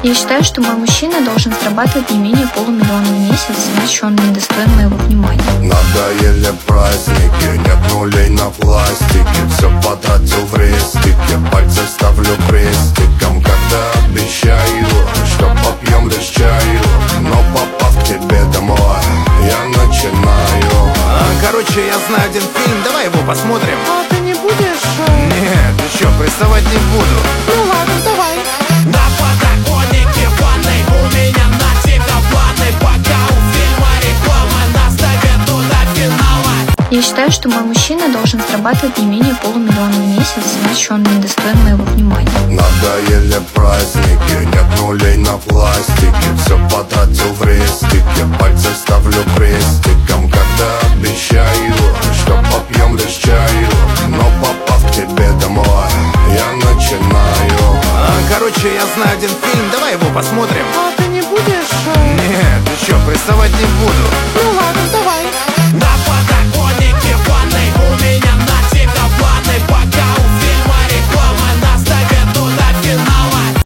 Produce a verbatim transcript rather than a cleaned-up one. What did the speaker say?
Я считаю, что мой мужчина должен зарабатывать не менее полумиллиона в месяц, иначе он недостоин моего внимания. Надоели праздники, нет нулей на пластике. Все потратил в рестике, пальцы ставлю крестиком. Когда обещаю, что попьем лишь чаю, но попав к тебе домой, я начинаю. а, Короче, я знаю один фильм, давай его посмотрим. А ты не будешь? Нет, ты чё, приставать не буду. Ну ладно, давай. На подоконнике ванной у меня на тебя планы. Пока у фильма реклама, нас давят туда финала. Я считаю, что мой мужчина должен зарабатывать не менее полумиллиона в месяц, иначе он недостоин моего внимания. Надоели праздники, нет нулей на пластике. Все потратил в рестике, пальцы ставлю крестиком. Когда обещаю, что попьем лишь чаю, но попав к тебе домой, я начинаю. а, Короче, я знаю один фильм, давай его посмотрим. А ты не будешь? Нет, ты чё, приставать не буду. Ну